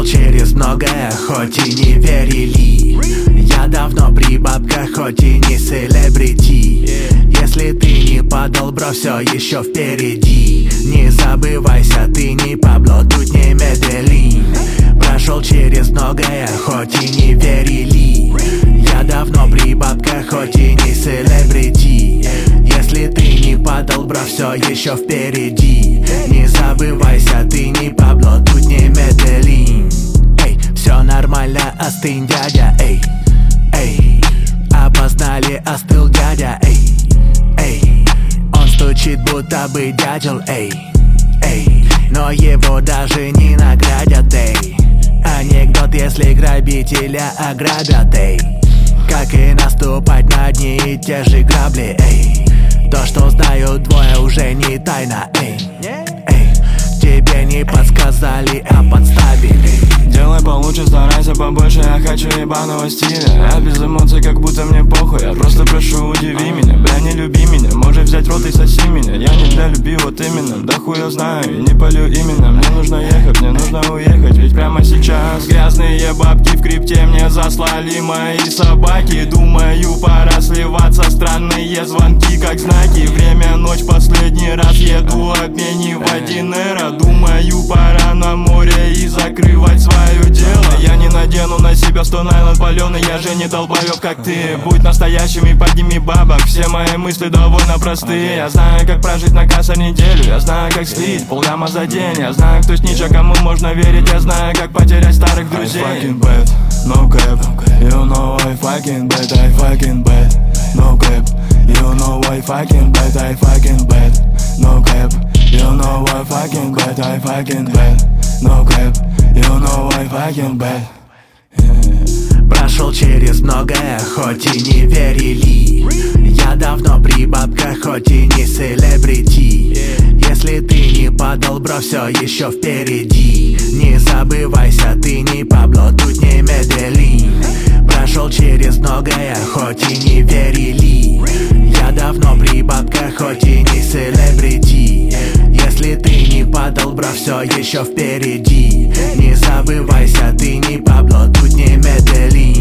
через многое, хоть и не верили. Я давно при бабках, хоть и не селебрити. Если ты не падал, бро, все еще впереди. Не забывайся, ты не Пабло, тут не Меделин. Прошел через многое, хоть и не верили. Я давно при бабках, хоть и не селебрити. Если ты не падал, бро, все еще впереди. Не забывайся, ты не Пабло, тут не Меделин. Эй, все нормально, остынь, дядя, эй, эй. Опознали, остыл дядя, эй, эй. Он стучит, будто бы дятел, эй, эй. Но его даже не наградят, эй. Анекдот, если грабителя ограбят, эй. Как и наступать на одни и те же грабли, эй. То, что знают двое, уже не тайна, эй, эй. Тебе не подсказали, а подставили. Делай получше, старайся побольше, я хочу ебаного стиля. Я без эмоций, как будто мне похуй, я просто прошу, удиви меня. Бля, не люби меня, можешь взять рот и соси меня. Я не для любви, вот именно, да хуй я знаю и не полю именно. Мне нужно ехать, мне нужно уехать, ведь прямо сейчас грязные бабки в крипте мне заслали мои собаки. Думаю, пора сливаться, странные звонки, как знаки. Время, ночь, последний раз еду, обменивать динера. Думаю, пора на море и закрывать свое дело. Я не надену на себя 100 найлон паленый, я же не долбоёб, как ты. Будь настоящим и подними бабок, все мои мысли довольно простые. Я знаю, как прожить на касса неделю, я знаю, как слить полляма за день. Я знаю, кто снич, а кому можно верить, я знаю, как потерять старых друзей. I fucking bad, no cap, you know I fucking bad, I fucking bad, no cap. You know I fucking bad, I fucking bad, no cap. You know I fucking bad, I fucking bad, no cap. You know I fucking bad. Прошел через многое, хоть и не верили. Я давно при бабках, хоть и не селебрити. Если ты не падал, бро, все еще впереди. Не забывайся, ты не Пабло, тут не Меделин. Прошел через многое, хоть и не верили. Я давно при бабках, хоть и не селебрити. Если ты не падал, бро, все еще впереди. Не забывайся, ты не Пабло, тут не Меделин.